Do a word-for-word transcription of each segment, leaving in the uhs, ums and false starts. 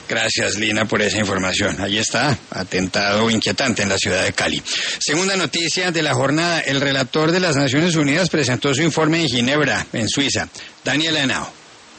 Gracias, Lina, por esa información. Ahí está, atentado inquietante en la ciudad de Cali. Segunda noticia de la jornada, el relator de las Naciones Unidas presentó su informe en Ginebra, en Suiza. Daniela Henao.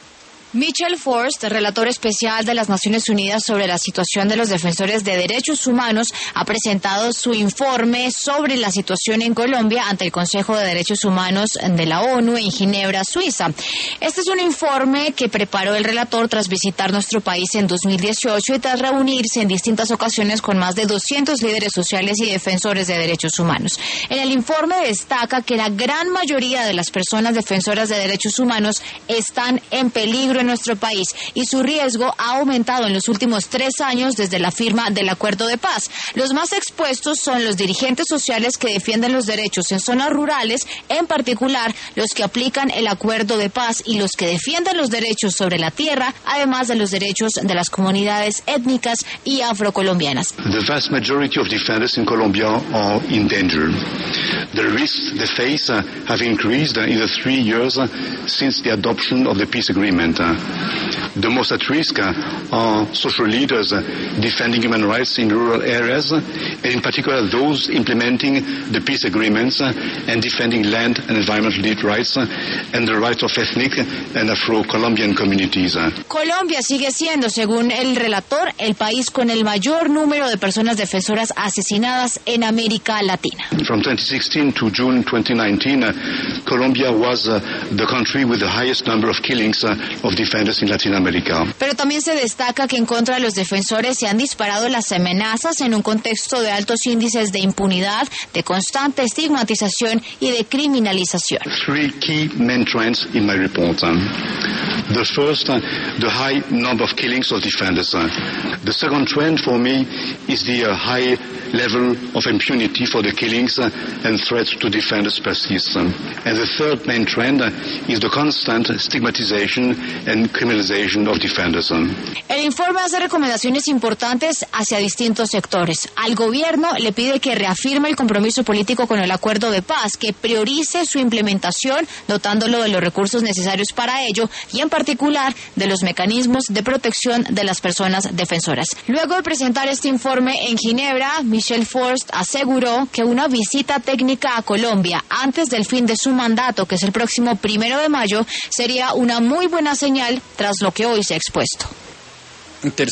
Michel Forst, relator especial de las Naciones Unidas sobre la situación de los defensores de derechos humanos, ha presentado su informe sobre la situación en Colombia ante el Consejo de Derechos Humanos de la ONU en Ginebra, Suiza. Este es un informe que preparó el relator tras visitar nuestro país en dos mil dieciocho y tras reunirse en distintas ocasiones con más de doscientos líderes sociales y defensores de derechos humanos. En el informe destaca que la gran mayoría de las personas defensoras de derechos humanos están en peligro en nuestro país y su riesgo ha aumentado en los últimos tres años desde la firma del acuerdo de paz. Los más expuestos son los dirigentes sociales que defienden los derechos en zonas rurales, en particular los que aplican el acuerdo de paz y los que defienden los derechos sobre la tierra, además de los derechos de las comunidades étnicas y afrocolombianas. The vast majority of defenders in Colombia are in danger. The risks they face uh, have increased uh, in the three years uh, since the adoption of the peace agreement. Uh, The most at risk uh, are social leaders uh, defending human rights in rural areas, uh, and in particular those implementing the peace agreements uh, and defending land and environmental rights uh, and the rights of ethnic and Afro-Colombian communities. Uh. Colombia sigue siendo, según el relator, el país con el mayor número de personas defensoras asesinadas en América Latina. From twenty sixteen to June twenty nineteen, uh, Colombia was uh, the country with the highest number of killings uh, of defenders in Latin America. Pero también se destaca que en contra de los defensores se han disparado las amenazas en un contexto de altos índices de impunidad, de constante estigmatización y de criminalización. Three key main trends in my report. Um, the first, uh, the high number of killings of defenders. Uh, the second trend for me is the uh, high level of impunity for the killings uh, and threats to defenders persist. Um, and the third main trend uh, is the constant stigmatization and criminalization of defenders. Um. El informe hace recomendaciones importantes hacia distintos sectores. Al gobierno le pide que reafirme el compromiso político con el acuerdo de paz, que priorice su implementación, dotándolo de los recursos necesarios para ello y en particular de los mecanismos de protección de las personas defensoras. Luego de presentar este informe en Ginebra, Michel Forst aseguró que una visita técnica a Colombia antes del fin de su mandato, que es el próximo primero de mayo, sería una muy buena señal tras lo que hoy se ha expuesto.